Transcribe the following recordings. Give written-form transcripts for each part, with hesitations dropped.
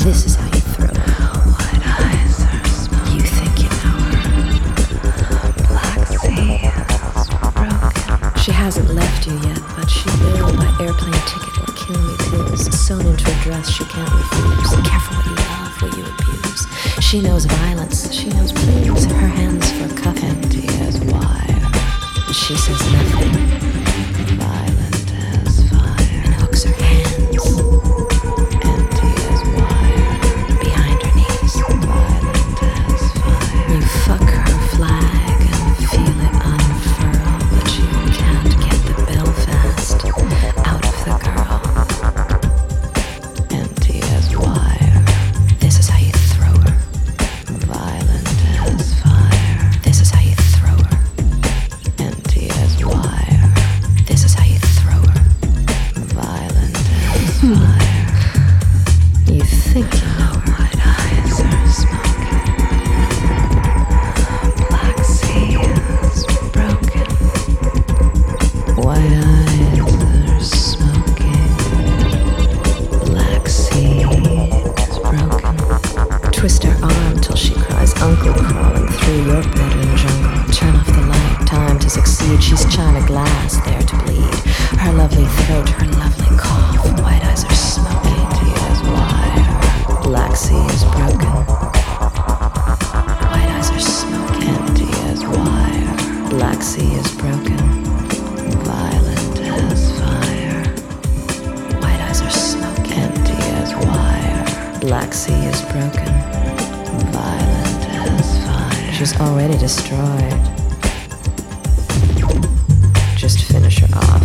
This is how you throw her. White eyes are smoke. You think you know her. Black sea is broken. She hasn't left you yet, but she will by airplane ticket or kill me pills. Sewn into a dress she can't refuse. Careful what you love, what you abuse. She knows violence, she knows blues. Her hands for cuff empty as wire. She says nothing. Violent as fire. And hooks her hands. Empty as wire. Behind her knees. Violent as fire. You fuck her flag and feel it unfurl, but you can't get the Belfast out of the girl. Empty as wire. This is how you throw her. Violent as fire. This is how you throw her. Empty as wire. This is how you throw her. Violent as fire. You think you know her. White eyes are smoking. Black sea is broken. White eyes are smoking. Black sea is broken. Twist her arm till she cries, uncle crawling through your bedroom jungle. Turn off the light, time to succeed. She's china glass, there to bleed. Her lovely throat, her lovely cough. White eyes are smoking, tears wire. Black sea is broken. White eyes are smoking, empty as wire. Black sea is broken. Violent as fire. White eyes are smoking, empty as wire. Black sea is broken. Violent as fire. She's already destroyed. Just finish her off.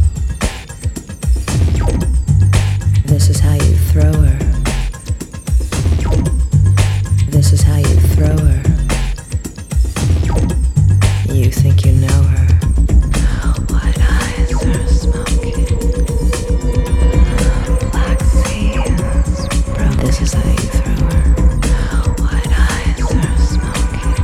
This is how you throw her. This is how you throw her. You think you know her. White eyes are smoking. Black sea is broken. This is how you throw her. White eyes are smoking.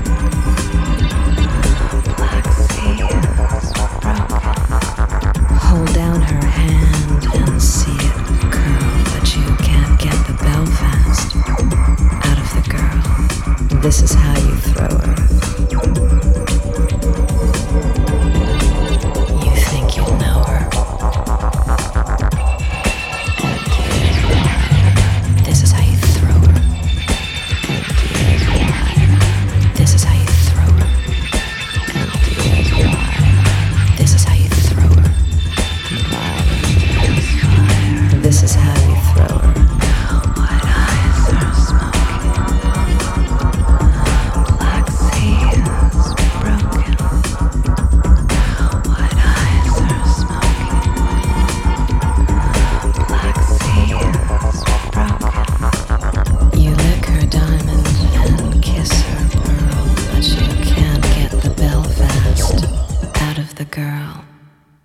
Black sea is broken. Hold down her hand and see it curl, but you can't get the Belfast out of the girl. This is